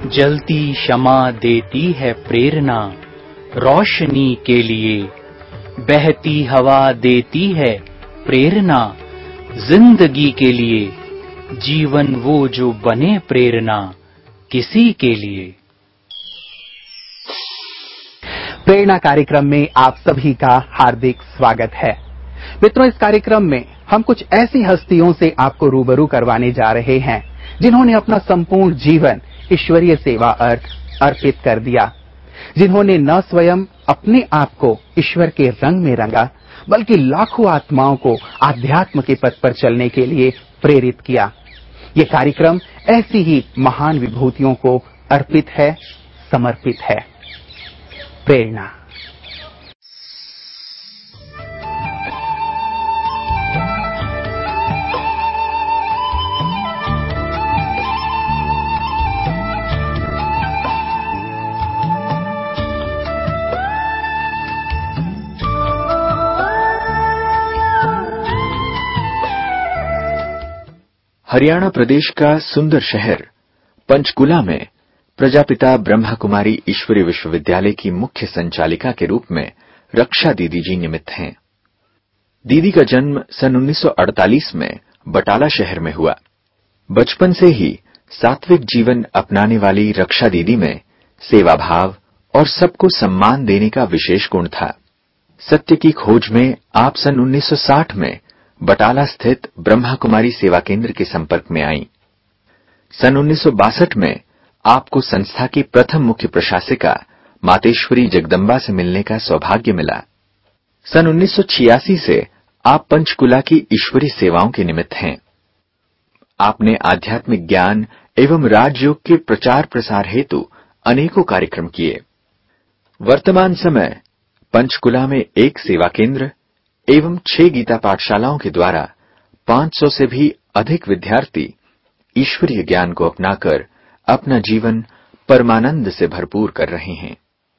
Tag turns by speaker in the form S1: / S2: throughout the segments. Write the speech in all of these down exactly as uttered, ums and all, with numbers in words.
S1: जलती क्षमा देती है प्रेरणा रोशनी के लिए, बहती हवा देती है प्रेरणा जिंदगी के लिए, जीवन वो जो बने प्रेरणा किसी के लिए।
S2: प्रेरणा कार्यक्रम में आप सभी का हार्दिक स्वागत है। मित्रों, इस कार्यक्रम में हम कुछ ऐसी हस्तियों से आपको रूबरू करवाने जा रहे हैं जिन्होंने अपना संपूर्ण जीवन ईश्वरीय सेवा अर्थ अर्पित कर दिया, जिन्होंने न स्वयं अपने आप को ईश्वर के रंग में रंगा, बल्कि लाखों आत्माओं को आध्यात्म के पथ पर चलने के लिए प्रेरित किया। ये कार्यक्रम ऐसी ही महान विभूतियों को अर्पित है, समर्पित है। प्रेरणा।
S3: हरियाणा प्रदेश का सुंदर शहर पंचकुला में प्रजापिता ब्रह्मा कुमारी ईश्वरीय विश्वविद्यालय की मुख्य संचालिका के रूप में रक्षा दीदी जी निमित्त हैं। दीदी का जन्म सन उन्नीस सौ अड़तालीस में बटाला शहर में हुआ। बचपन से ही सात्विक जीवन अपनाने वाली रक्षा दीदी में सेवा भाव और सबको सम्मान देने का विशेष गुण था। सत्य की खोज में आप सन उन्नीस सौ साठ में बटाला स्थित ब्रह्मा कुमारी सेवा केंद्र के संपर्क में आईं। सन उन्नीस सौ बासठ में आपको संस्था की प्रथम मुख्य प्रशासिका मातेश्वरी जगदम्बा से मिलने का सौभाग्य मिला। सन उन्नीस सौ छियासी से आप पंचकुला की ईश्वरीय सेवाओं के निमित्त हैं। आपने आध्यात्मिक ज्ञान एवं राजयोग के प्रचार प्रसार हेतु अनेकों कार्यक्रम किए। वर्तमान समय पंचकुला में एक सेवा केंद्र एवं छह गीता पाठशालाओं के द्वारा पांच सौ से भी अधिक विद्यार्थी ईश्वरीय ज्ञान को अपनाकर अपना जीवन परमानंद से भरपूर कर रहे हैं।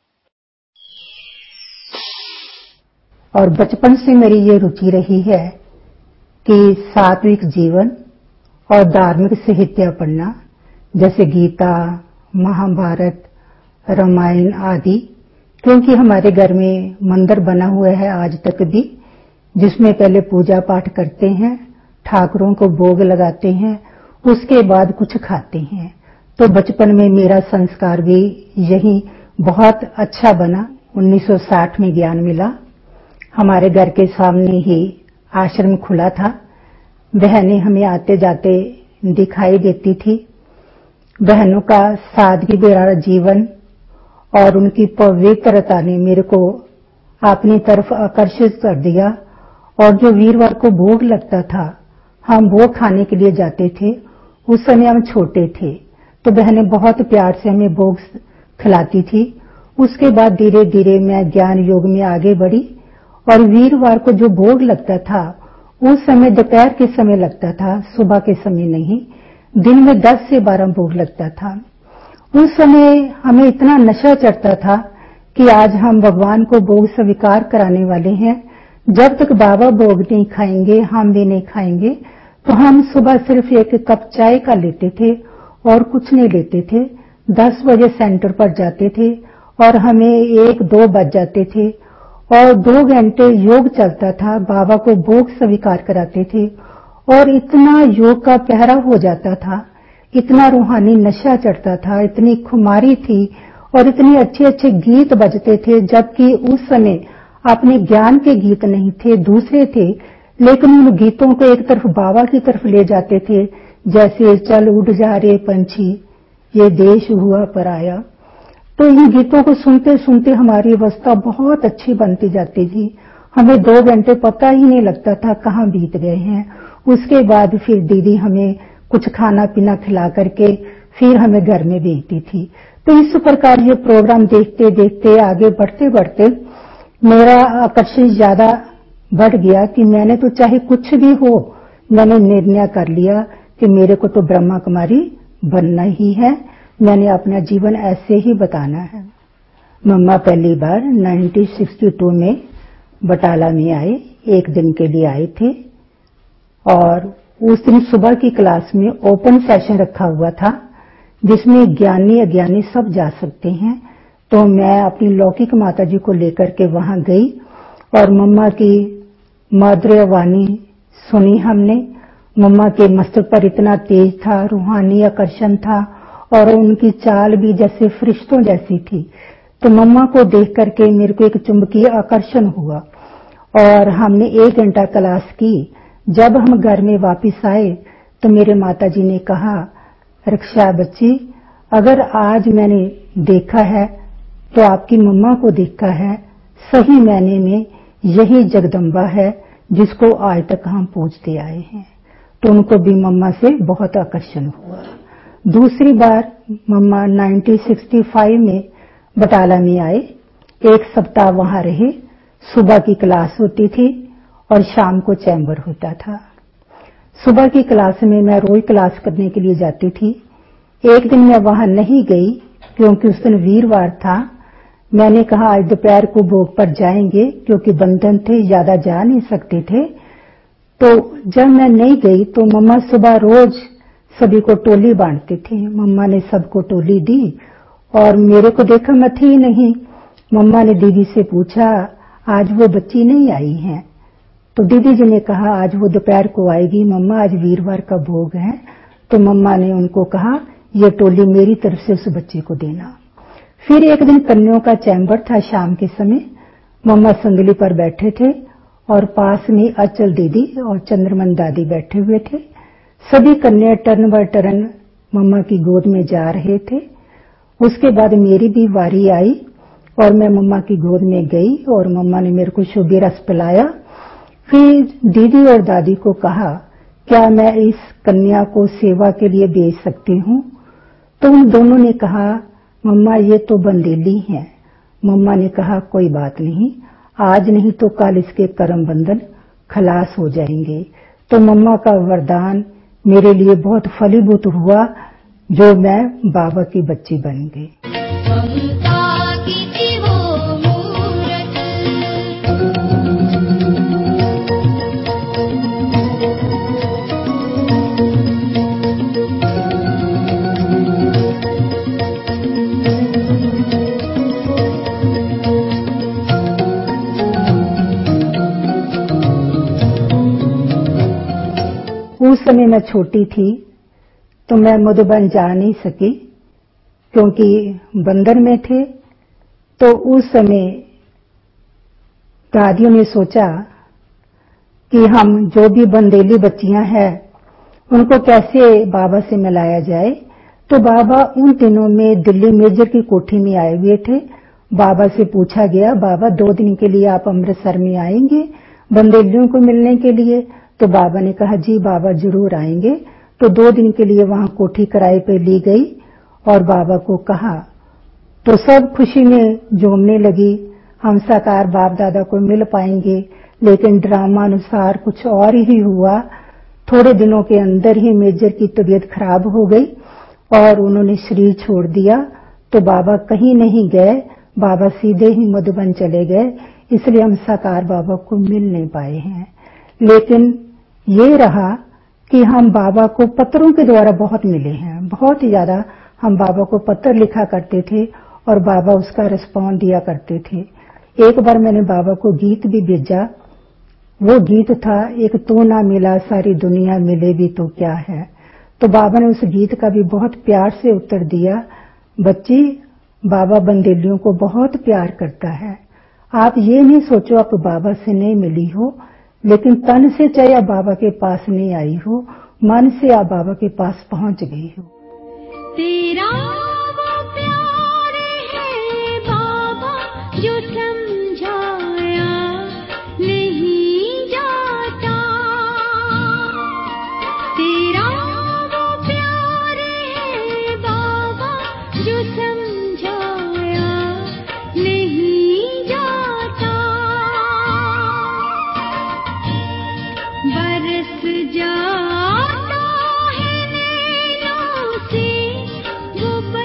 S4: और बचपन से मेरी ये रुचि रही है कि सात्विक जीवन और धार्मिक साहित्य पढ़ना, जैसे गीता, महाभारत, रामायण आदि, क्योंकि हमारे घर में मंदिर बना हुआ है आज तक भी, जिसमें पहले पूजा पाठ करते हैं, ठाकुरों को भोग लगाते हैं, उसके बाद कुछ खाते हैं। तो बचपन में मेरा संस्कार भी यही बहुत अच्छा बना। उन्नीस सौ साठ में ज्ञान मिला। हमारे घर के सामने ही आश्रम खुला था। बहनें हमें आते जाते दिखाई देती थी। बहनों का सादगी भरा जीवन और उनकी पवित्रता ने मेरे को अपनी तरफ आकर्षित कर दिया। और जो वीरवार को भोग लगता था, हम भोग खाने के लिए जाते थे। उस समय हम छोटे थे, तो बहनें बहुत प्यार से हमें भोग खिलाती थी। उसके बाद धीरे धीरे मैं ज्ञान योग में आगे बढ़ी और वीरवार को जो भोग लगता था, उस समय दोपहर के समय लगता था, सुबह के समय नहीं। दिन में दस से बारह भोग लगता था। उस समय हमें इतना नशा चढ़ता था कि आज हम भगवान को भोग स्वीकार कराने वाले हैं। जब तक बाबा भोग नहीं खाएंगे, हम भी नहीं खाएंगे। तो हम सुबह सिर्फ एक कप चाय का लेते थे और कुछ नहीं लेते थे। दस बजे सेंटर पर जाते थे और हमें एक दो बज जाते थे और दो घंटे योग चलता था। बाबा को भोग स्वीकार कराते थे और इतना योग का पहरा हो जाता था, इतना रूहानी नशा चढ़ता था, इतनी खुमारी थी और इतने अच्छे अच्छे गीत बजते थे। जबकि उस समय अपने ज्ञान के गीत नहीं थे, दूसरे थे, लेकिन उन गीतों को एक तरफ बाबा की तरफ ले जाते थे, जैसे चल उड़ जा रे पंछी ये देश हुआ पराया। तो इन गीतों को सुनते सुनते हमारी अवस्था बहुत अच्छी बनती जाती थी। हमें दो घंटे पता ही नहीं लगता था कहाँ बीत गए हैं। उसके बाद फिर दीदी हमें कुछ खाना पीना खिला करके फिर हमें घर में भेजती थी। तो इस प्रकार ये प्रोग्राम देखते देखते आगे बढ़ते बढ़ते मेरा आकर्षण ज्यादा बढ़ गया कि मैंने तो चाहे कुछ भी हो, मैंने निर्णय कर लिया कि मेरे को तो ब्रह्मा कुमारी बनना ही है। मैंने अपना जीवन ऐसे ही बताना है। मम्मा पहली बार उन्नीस सौ बासठ में बटाला में आए, एक दिन के लिए आए थे और उस दिन सुबह की क्लास में ओपन सेशन रखा हुआ था जिसमें ज्ञानी अज्ञानी सब जा सकते हैं। तो मैं अपनी लौकिक माता जी को लेकर के वहां गई और मम्मा की मधुर वाणी सुनी हमने। मम्मा के मस्तक पर इतना तेज था, रूहानी आकर्षण था और उनकी चाल भी जैसे फरिश्तों जैसी थी। तो मम्मा को देख करके मेरे को एक चुंबकीय आकर्षण हुआ और हमने एक घंटा क्लास की। जब हम घर में वापस आए तो मेरे माताजी ने कहा, रक्षा बच्ची, अगर आज मैंने देखा है तो आपकी मम्मा को देखा है। सही मायने में यही जगदम्बा है जिसको आज तक हम पूजते आए हैं। तो उनको भी मम्मा से बहुत आकर्षण हुआ। दूसरी बार मम्मा उन्नीस सौ पैंसठ में बटाला में आए। एक सप्ताह वहां रहे। सुबह की क्लास होती थी और शाम को चैम्बर होता था। सुबह की क्लास में मैं रोज क्लास करने के लिए जाती थी। एक दिन मैं वहां नहीं गई क्योंकि उस दिन वीरवार था। मैंने कहा आज दोपहर को भोग पर जाएंगे क्योंकि बंधन थे, ज्यादा जा नहीं सकते थे। तो जब मैं नहीं गई तो मम्मा सुबह रोज सभी को टोली बांटते थे। मम्मा ने सबको टोली दी और मेरे को देखा मैं थी नहीं। मम्मा ने दीदी से पूछा, आज वो बच्ची नहीं आई है? तो दीदी जी ने कहा आज वो दोपहर को आएगी मम्मा, आज वीरवार का भोग है। तो मम्मा ने उनको कहा ये टोली मेरी तरफ से उस बच्चे को देना। फिर एक दिन कन्याओं का चैम्बर था शाम के समय। मम्मा संदली पर बैठे थे और पास में अचल दीदी और चंद्रमन दादी बैठे हुए थे। सभी कन्या टर्न बाय टर्न मम्मा की गोद में जा रहे थे। उसके बाद मेरी भी बारी आई और मैं मम्मा की गोद में गई और मम्मा ने मेरे को शुभी रस पिलाया। फिर दीदी और दादी को कहा, क्या मैं इस कन्या को सेवा के लिए भेज सकती हूँ? तो उन दोनों ने कहा, मम्मा ये तो बंदेली है। मम्मा ने कहा कोई बात नहीं, आज नहीं तो कल इसके कर्म बंधन खलास हो जाएंगे। तो मम्मा का वरदान मेरे लिए बहुत फलीभूत हुआ, जो मैं बाबा की बच्ची बन गई। उस समय मैं छोटी थी तो मैं मधुबन जा नहीं सकी क्योंकि बंदर में थे। तो उस समय दादियों ने सोचा कि हम जो भी बंदेली बच्चियां हैं उनको कैसे बाबा से मिलाया जाए। तो बाबा उन दिनों में दिल्ली मेजर की कोठी में आए हुए थे। बाबा से पूछा गया, बाबा दो दिन के लिए आप अमृतसर में आएंगे बंदेलियों को मिलने के लिए? तो बाबा ने कहा जी बाबा जरूर आएंगे। तो दो दिन के लिए वहां कोठी किराए पे ली गई और बाबा को कहा। तो सब खुशी में झूमने लगी, हम साकार बाप दादा को मिल पाएंगे। लेकिन ड्रामा अनुसार कुछ और ही हुआ। थोड़े दिनों के अंदर ही मेजर की तबीयत खराब हो गई और उन्होंने शरीर छोड़ दिया। तो बाबा कहीं नहीं गए, बाबा सीधे ही मधुबन चले गए। इसलिए हम साकार बाबा को मिल नहीं पाए हैं। लेकिन ये रहा कि हम बाबा को पत्रों के द्वारा बहुत मिले हैं, बहुत ही ज्यादा। हम बाबा को पत्र लिखा करते थे और बाबा उसका रिस्पॉन्स दिया करते थे। एक बार मैंने बाबा को गीत भी भेजा। वो गीत था, एक तू ना मिला सारी दुनिया मिले भी तो क्या है। तो बाबा ने उस गीत का भी बहुत प्यार से उत्तर दिया, बच्ची बाबा बंदेलियों को बहुत प्यार करता है। आप ये नहीं सोचो आप बाबा से नहीं मिली हो, लेकिन तन से चाहे आप बाबा के पास नहीं आई हो, मन से आप बाबा के पास पहुंच गई हो।
S5: तेरा वो प्यार है बाबा जो समझाया नहीं जाता। तेरा वो प्यार है बाबा जो समझाया नहीं जाता। बरस जाता है नैनों से वो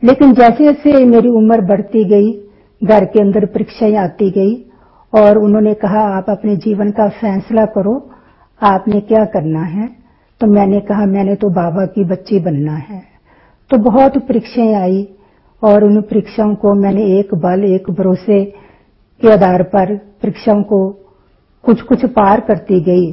S4: लेकिन जैसे जैसे मेरी उम्र बढ़ती गई, घर के अंदर परीक्षाएं आती गई और उन्होंने कहा आप अपने जीवन का फैसला करो, आपने क्या करना है। तो मैंने कहा मैंने तो बाबा की बच्ची बनना है। तो बहुत परीक्षाएं आई और उन परीक्षाओं को मैंने एक बल एक भरोसे के आधार पर परीक्षाओं को कुछ कुछ पार करती गई।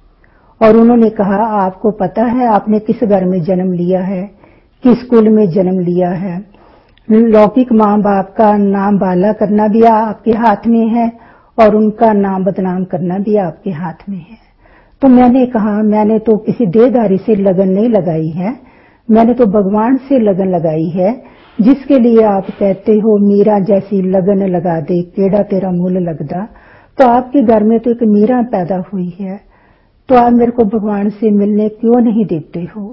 S4: और उन्होंने कहा आपको पता है आपने किस घर में जन्म लिया है, किस स्कूल में जन्म लिया है, लौकिक माँ बाप का नाम बाला करना भी आपके हाथ में है और उनका नाम बदनाम करना भी आपके हाथ में है। तो मैंने कहा मैंने तो किसी देहधारी से लगन नहीं लगाई है, मैंने तो भगवान से लगन लगाई है, जिसके लिए आप कहते हो मीरा जैसी लगन लगा दे केड़ा तेरा मूल लगदा। तो आपके घर में तो एक मीरा पैदा हुई है, तो आप मेरे को भगवान से मिलने क्यों नहीं देते हो।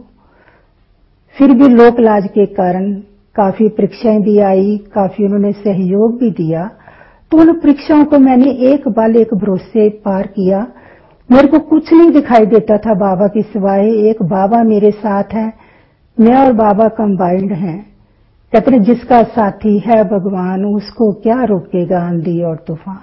S4: फिर भी लोक लाज के कारण काफी परीक्षाएं भी आई, काफी उन्होंने सहयोग भी दिया। तो उन परीक्षाओं को मैंने एक बल एक भरोसे पार किया। मेरे को कुछ नहीं दिखाई देता था बाबा के सिवाय, एक बाबा मेरे साथ है, मैं और बाबा कंबाइंड हैं। कहते हैं जिसका साथी है भगवान उसको क्या रोकेगा आंधी और तूफान।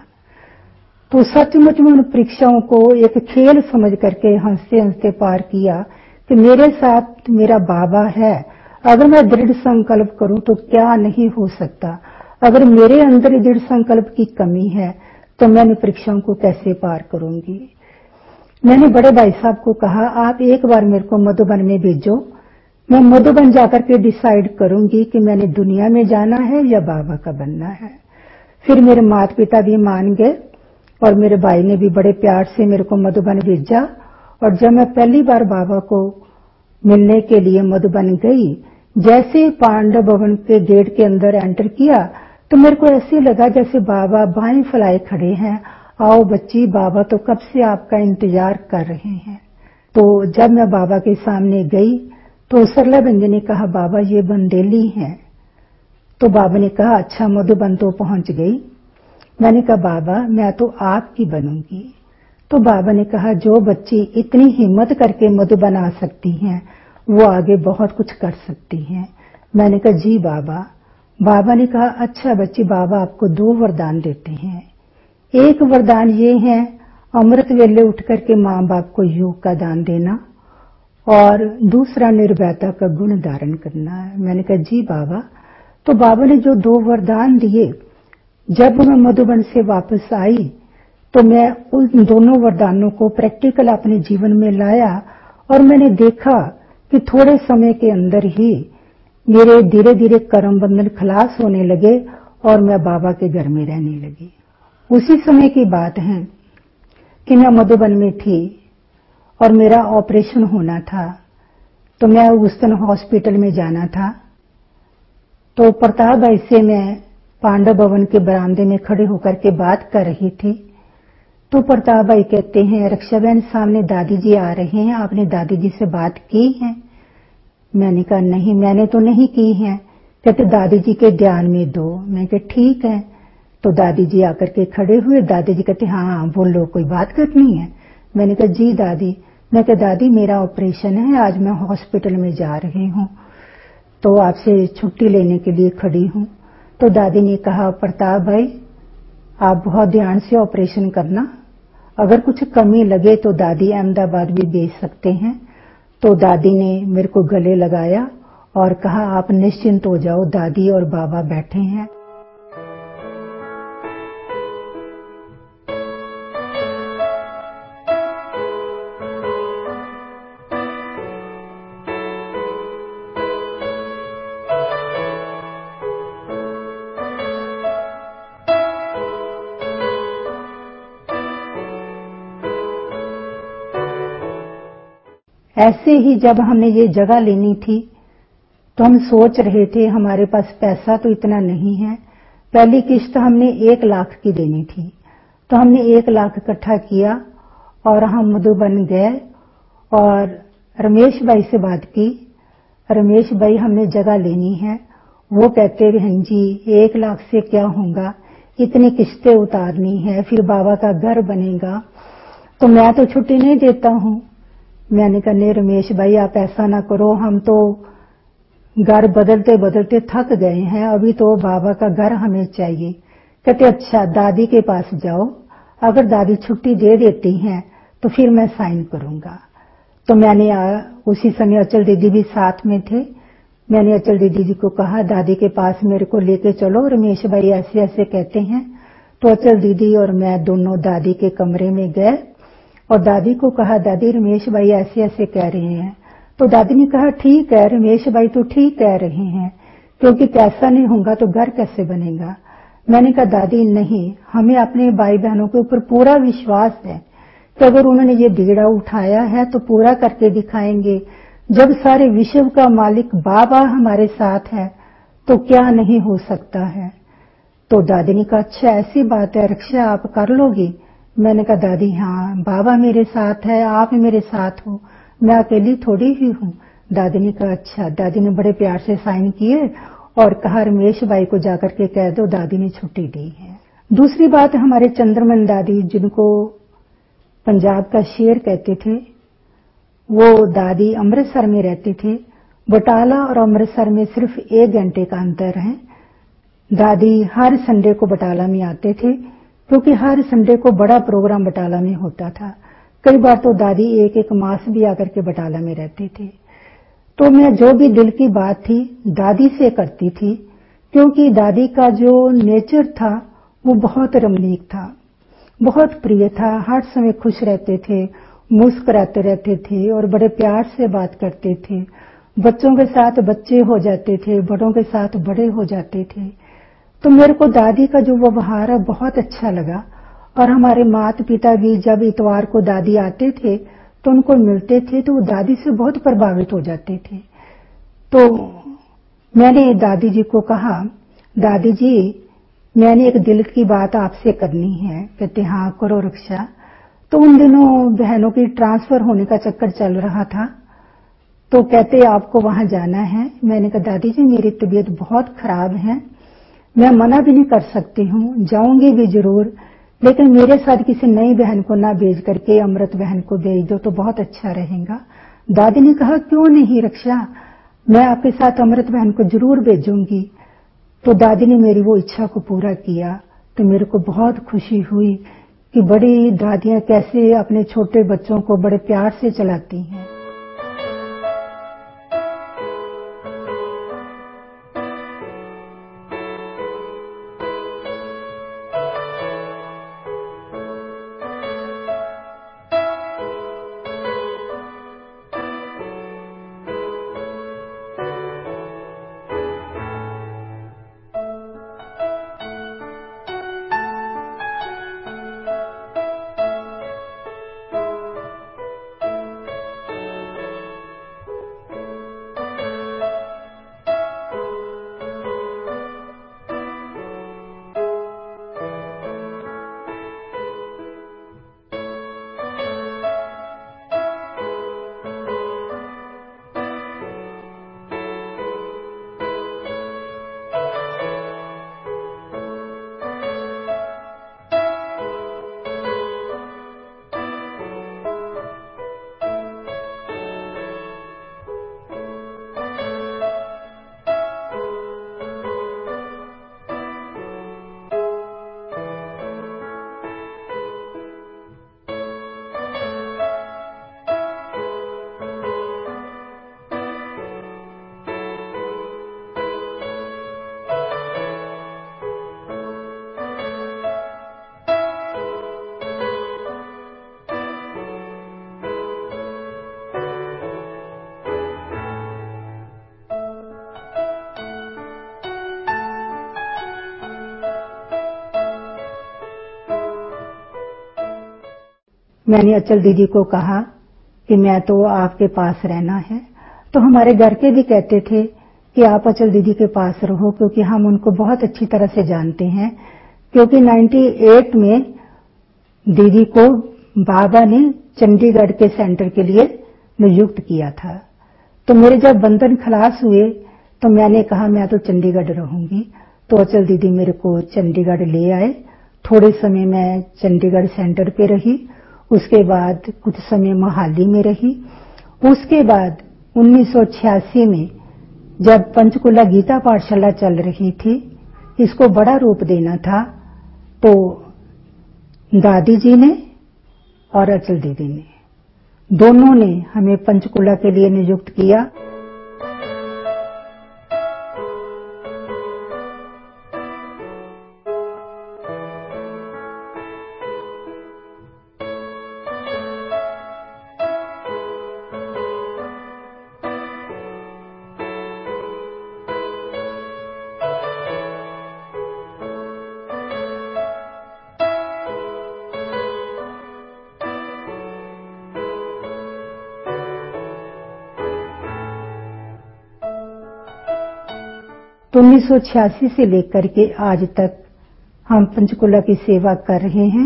S4: तो सचमुच में उन परीक्षाओं को एक खेल समझ करके हंसते हंसते पार किया कि मेरे साथ मेरा बाबा है। अगर मैं दृढ़ संकल्प करूं तो क्या नहीं हो सकता। अगर मेरे अंदर दृढ़ संकल्प की कमी है तो मैं इन परीक्षाओं को कैसे पार करूंगी। मैंने बड़े भाई साहब को कहा आप एक बार मेरे को मधुबन में भेजो, मैं मधुबन जाकर के डिसाइड करूंगी कि मैंने दुनिया में जाना है या बाबा का बनना है। फिर मेरे माता पिता भी मान गए और मेरे भाई ने भी बड़े प्यार से मेरे को मधुबन भेजा। और जब मैं पहली बार बाबा को मिलने के लिए मधुबन गई, जैसे पांडव भवन के गेट के अंदर एंटर किया तो मेरे को ऐसे लगा जैसे बाबा बाएं फैलाए खड़े हैं, आओ बच्ची बाबा तो कब से आपका इंतजार कर रहे हैं। तो जब मैं बाबा के सामने गई तो सरला बंदी ने कहा बाबा ये बंदेली हैं। तो बाबा ने कहा अच्छा मधुबन तो पहुंच गई। मैंने कहा बाबा मैं तो आपकी बनूंगी। तो बाबा ने कहा जो बच्ची इतनी हिम्मत करके मधुबन आ सकती हैं वो आगे बहुत कुछ कर सकती हैं। मैंने कहा जी बाबा। बाबा ने कहा अच्छा बच्ची बाबा आपको दो वरदान देते हैं। एक वरदान ये है अमृत वेले उठ करके माँ बाप को योग का दान देना और दूसरा निर्भयता का गुण धारण करना है। मैंने कहा जी बाबा। तो बाबा ने जो दो वरदान दिए, जब मैं मधुबन से वापस आई तो मैं उन दोनों वरदानों को प्रैक्टिकल अपने जीवन में लाया और मैंने देखा कि थोड़े समय के अंदर ही मेरे धीरे धीरे कर्म बंधन खलास होने लगे और मैं बाबा के घर में रहने लगी। उसी समय की बात है कि मैं मधुबन में थी और मेरा ऑपरेशन होना था। तो मैं उस दिन हॉस्पिटल में जाना था। तो प्रताप भाई से मैं पांडव भवन के बरामदे में खड़े होकर के बात कर रही थी। तो प्रताप भाई कहते हैं रक्षा बहन सामने दादी जी आ रहे हैं, आपने दादी जी से बात की है। मैंने कहा नहीं मैंने तो नहीं की है। कहते दादी जी के ध्यान में दो। मैं कहा ठीक है। तो दादी जी आकर के खड़े हुए। दादी जी कहते हाँ बोलो कोई बात करनी है। मैंने कहा जी दादी। मैं कहा दादी मेरा ऑपरेशन है, आज मैं हॉस्पिटल में जा रही हूँ तो आपसे छुट्टी लेने के लिए खड़ी हूँ। तो दादी ने कहा प्रताप भाई आप बहुत ध्यान से ऑपरेशन करना, अगर कुछ कमी लगे तो दादी अहमदाबाद भी भेज सकते हैं। तो दादी ने मेरे को गले लगाया और कहा आप निश्चिंत हो जाओ, दादी और बाबा बैठे हैं। ऐसे ही जब हमने ये जगह लेनी थी तो हम सोच रहे थे हमारे पास पैसा तो इतना नहीं है। पहली किश्त हमने एक लाख की देनी थी। तो हमने एक लाख इकट्ठा किया और हम मधुबन गए और रमेश भाई से बात की। रमेश भाई हमने जगह लेनी है। वो कहते बहन जी एक लाख से क्या होगा, इतनी किस्तें उतारनी है, फिर बाबा का घर बनेगा तो मैं तो छुट्टी नहीं देता हूँ। मैंने कहा नहीं रमेश भाई आप ऐसा ना करो, हम तो घर बदलते बदलते थक गए हैं, अभी तो बाबा का घर हमें चाहिए। कहते अच्छा दादी के पास जाओ, अगर दादी छुट्टी दे देती हैं तो फिर मैं साइन करूंगा। तो मैंने आ, उसी समय अचल दीदी भी साथ में थे। मैंने अचल दीदी जी को कहा दादी के पास मेरे को लेके चलो, रमेश भाई ऐसे ऐसे कहते हैं। तो अचल दीदी और मैं दोनों दादी के कमरे में गए और दादी को कहा दादी रमेश भाई ऐसे ऐसे कह रहे हैं। तो दादी ने कहा ठीक है रमेश भाई तो ठीक कह रहे हैं, क्योंकि पैसा नहीं होगा तो घर कैसे बनेगा। मैंने कहा दादी नहीं, हमें अपने भाई बहनों के ऊपर पूरा विश्वास है कि अगर उन्होंने ये बीड़ा उठाया है तो पूरा करके दिखाएंगे। जब सारे विश्व का मालिक बाबा हमारे साथ है तो क्या नहीं हो सकता है। तो दादी ने कहा अच्छा ऐसी बात है, रक्षा आप कर लोगी। मैंने कहा दादी हाँ, बाबा मेरे साथ है, आप मेरे साथ हो, मैं अकेली थोड़ी ही हूँ। दादी ने कहा अच्छा। दादी ने बड़े प्यार से साइन किए और कहा रमेश भाई को जाकर के कह दो दादी ने छुट्टी दी है। दूसरी बात, हमारे चंद्रमन दादी जिनको पंजाब का शेर कहते थे, वो दादी अमृतसर में रहते थे। बटाला और अमृतसर में सिर्फ एक घंटे का अंतर है। दादी हर संडे को बटाला में आते थे, क्योंकि हर संडे को बड़ा प्रोग्राम बटाला में होता था। कई बार तो दादी एक एक मास भी आकर के बटाला में रहते थे। तो मैं जो भी दिल की बात थी दादी से करती थी, क्योंकि दादी का जो नेचर था वो बहुत रमणीक था, बहुत प्रिय था। हर समय खुश रहते थे, मुस्कुराते रहते थे और बड़े प्यार से बात करते थे। बच्चों के साथ बच्चे हो जाते थे, बड़ों के साथ बड़े हो जाते थे। तो मेरे को दादी का जो व्यवहार है बहुत अच्छा लगा। और हमारे माता पिता भी जब इतवार को दादी आते थे तो उनको मिलते थे तो वो दादी से बहुत प्रभावित हो जाते थे। तो मैंने दादी जी को कहा दादी जी मैंने एक दिल की बात आपसे करनी है। कहते हाँ करो रक्षा। तो उन दिनों बहनों की ट्रांसफर होने का चक्कर चल रहा था, तो कहते आपको वहां जाना है। मैंने कहा दादी जी मेरी तबीयत बहुत खराब है, मैं मना भी नहीं कर सकती हूँ, जाऊंगी भी जरूर, लेकिन मेरे साथ किसी नई बहन को ना भेज करके अमृत बहन को भेज दो तो बहुत अच्छा रहेगा। दादी ने कहा क्यों नहीं रक्षा, मैं आपके साथ अमृत बहन को जरूर भेजूंगी। तो दादी ने मेरी वो इच्छा को पूरा किया। तो मेरे को बहुत खुशी हुई कि बड़ी दादियां कैसे अपने छोटे बच्चों को बड़े प्यार से चलाती हैं। मैंने अचल दीदी को कहा कि मैं तो आपके पास रहना है। तो हमारे घर के भी कहते थे कि आप अचल दीदी के पास रहो, क्योंकि हम उनको बहुत अच्छी तरह से जानते हैं। क्योंकि अट्ठानवे में दीदी को बाबा ने चंडीगढ़ के सेंटर के लिए नियुक्त किया था। तो मेरे जब बंधन खलास हुए तो मैंने कहा मैं तो चंडीगढ़ रहूंगी। तो अचल दीदी मेरे को चंडीगढ़ ले आए। थोड़े समय मैं चंडीगढ़ सेंटर पे रही, उसके बाद कुछ समय मोहाली में रही। उसके बाद उन्नीस सौ छियासी में जब पंचकुला गीता पाठशाला चल रही थी, इसको बड़ा रूप देना था, तो दादी जी ने और अचल दीदी ने दोनों ने हमें पंचकुला के लिए नियुक्त किया। तो उन्नीस सौ छियासी से लेकर के आज तक हम पंचकुला की सेवा कर रहे हैं।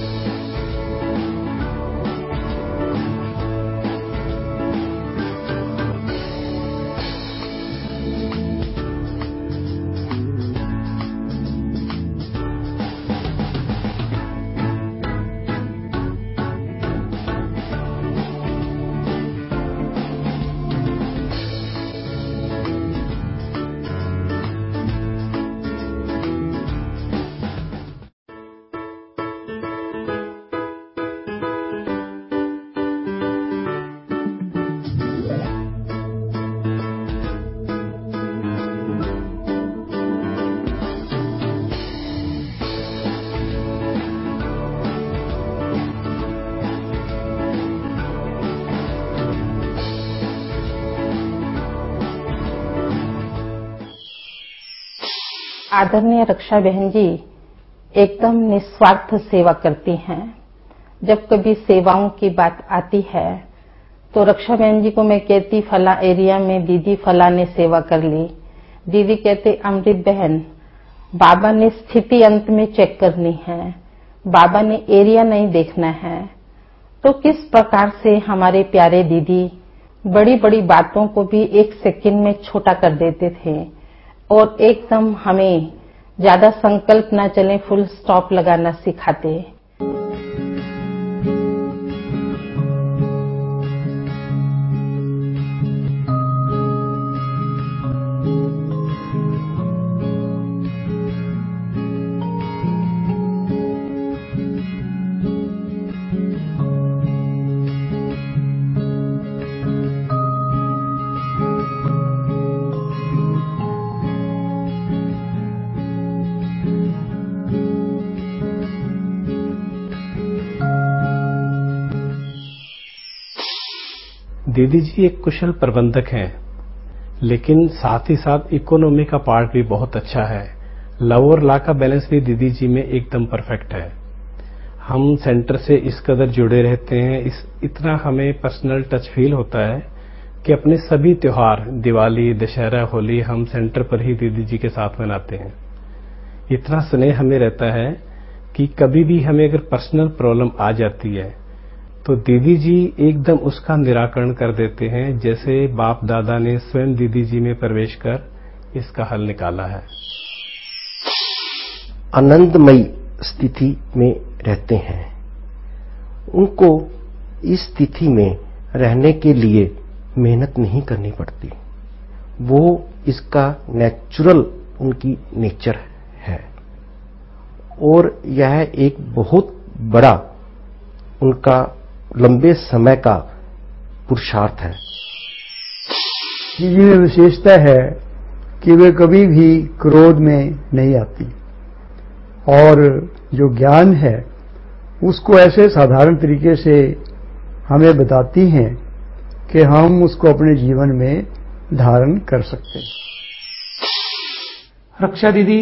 S6: आदरणीय रक्षा बहन जी एकदम निस्वार्थ सेवा करती हैं। जब कभी सेवाओं की बात आती है तो रक्षा बहन जी को मैं कहती, फला एरिया में दीदी फला ने सेवा कर ली। दीदी कहते, अमृत बहन बाबा ने स्थिति अंत में चेक करनी है, बाबा ने एरिया नहीं देखना है। तो किस प्रकार से हमारे प्यारे दीदी बड़ी बड़ी बातों को भी एक सेकंड में छोटा कर देते थे और एकदम हमें ज्यादा संकल्प न चले, फुल स्टॉप लगाना सिखाते।
S7: दीदी जी एक कुशल प्रबंधक हैं, लेकिन साथ ही साथ इकोनॉमी का पार्ट भी बहुत अच्छा है। लव और ला का बैलेंस भी दीदी जी में एकदम परफेक्ट है। हम सेंटर से इस कदर जुड़े रहते हैं, इस इतना हमें पर्सनल टच फील होता है कि अपने सभी त्योहार, दिवाली, दशहरा, होली हम सेंटर पर ही दीदी जी के साथ मनाते हैं। इतना स्नेह हमें रहता है कि कभी भी हमें अगर पर्सनल प्रॉब्लम आ जाती है तो दीदी जी एकदम उसका निराकरण कर देते हैं, जैसे बाप दादा ने स्वयं दीदी जी में प्रवेश कर इसका हल निकाला है।
S8: आनंदमयी स्थिति में रहते हैं। उनको इस स्थिति में रहने के लिए मेहनत नहीं करनी पड़ती, वो इसका नेचुरल उनकी नेचर है और यह एक बहुत बड़ा उनका लंबे समय का पुरुषार्थ है।
S9: दीदी में विशेषता है कि वे कभी भी क्रोध में नहीं आती और जो ज्ञान है उसको ऐसे साधारण तरीके से हमें बताती हैं कि हम उसको अपने जीवन में धारण कर सकते हैं।
S10: रक्षा दीदी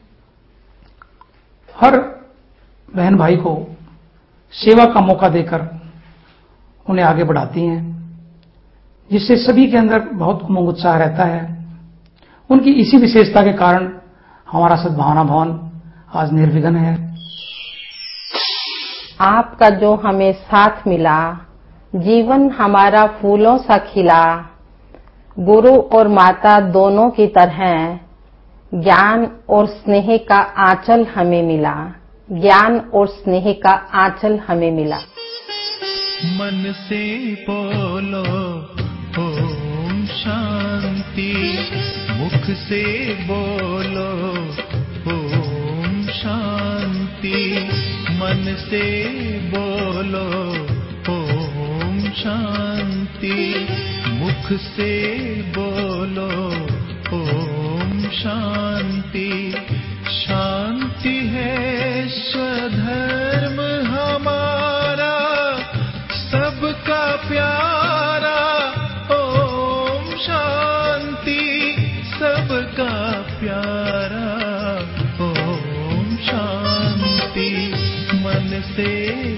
S10: हर बहन भाई को सेवा का मौका देकर उन्हें आगे बढ़ाती हैं, जिससे सभी के अंदर बहुत उमंग उत्साह रहता है। उनकी इसी विशेषता के कारण हमारा सद्भावना भवन आज निर्विघ्न है।
S6: आपका जो हमें साथ मिला, जीवन हमारा फूलों सा खिला, गुरु और माता दोनों की तरह ज्ञान और स्नेह का आंचल हमें मिला, ज्ञान और स्नेह का आंचल हमें मिला।
S5: मन से बोलो ओम शांति।
S11: शांति, मुख से बोलो ओम शांति, मन से बोलो ओम शांति, मुख से बोलो ओम शांति। शांति है स्वधर्म हमारा, सबका प्यारा ओम शांति, सबका प्यारा ओम शांति। मन से